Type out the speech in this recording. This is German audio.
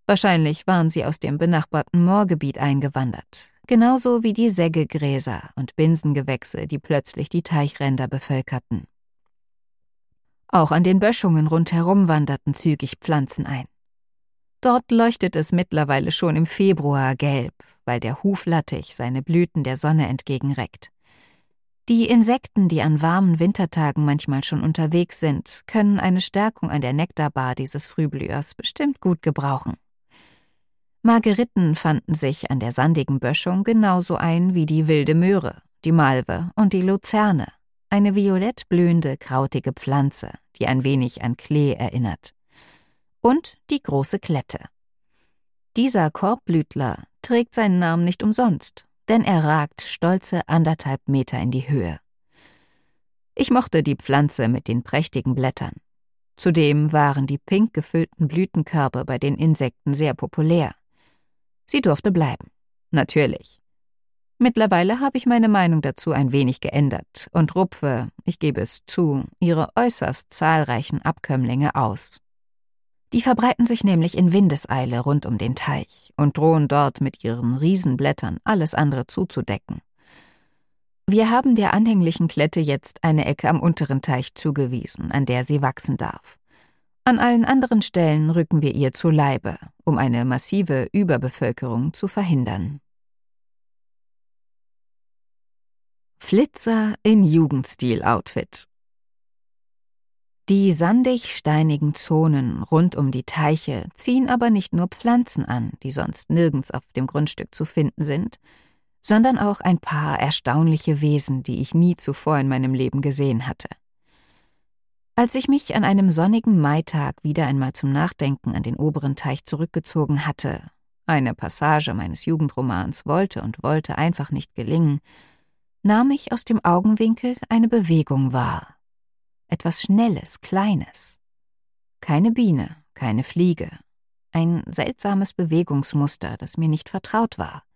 Wahrscheinlich waren sie aus dem benachbarten Moorgebiet eingewandert, genauso wie die Seggegräser und Binsengewächse, die plötzlich die Teichränder bevölkerten. Auch an den Böschungen rundherum wanderten zügig Pflanzen ein. Dort leuchtet es mittlerweile schon im Februar gelb, weil der Huflattich seine Blüten der Sonne entgegenreckt. Die Insekten, die an warmen Wintertagen manchmal schon unterwegs sind, können eine Stärkung an der Nektarbar dieses Frühblühers bestimmt gut gebrauchen. Margeriten fanden sich an der sandigen Böschung genauso ein wie die wilde Möhre, die Malve und die Luzerne, eine violett blühende, krautige Pflanze, die ein wenig an Klee erinnert. Und die große Klette. Dieser Korbblütler trägt seinen Namen nicht umsonst, denn er ragt stolze 1,5 Meter in die Höhe. Ich mochte die Pflanze mit den prächtigen Blättern. Zudem waren die pink gefüllten Blütenkörbe bei den Insekten sehr populär. Sie durfte bleiben. Natürlich. Mittlerweile habe ich meine Meinung dazu ein wenig geändert und rupfe, ich gebe es zu, ihre äußerst zahlreichen Abkömmlinge aus. Die verbreiten sich nämlich in Windeseile rund um den Teich und drohen dort mit ihren Riesenblättern alles andere zuzudecken. Wir haben der anhänglichen Klette jetzt eine Ecke am unteren Teich zugewiesen, an der sie wachsen darf. An allen anderen Stellen rücken wir ihr zu Leibe, um eine massive Überbevölkerung zu verhindern. Flitzer in Jugendstil-Outfit. Die sandig-steinigen Zonen rund um die Teiche ziehen aber nicht nur Pflanzen an, die sonst nirgends auf dem Grundstück zu finden sind, sondern auch ein paar erstaunliche Wesen, die ich nie zuvor in meinem Leben gesehen hatte. Als ich mich an einem sonnigen Maitag wieder einmal zum Nachdenken an den oberen Teich zurückgezogen hatte, eine Passage meines Jugendromans wollte einfach nicht gelingen, nahm ich aus dem Augenwinkel eine Bewegung wahr. Etwas Schnelles, Kleines. Keine Biene, keine Fliege. Ein seltsames Bewegungsmuster, das mir nicht vertraut war.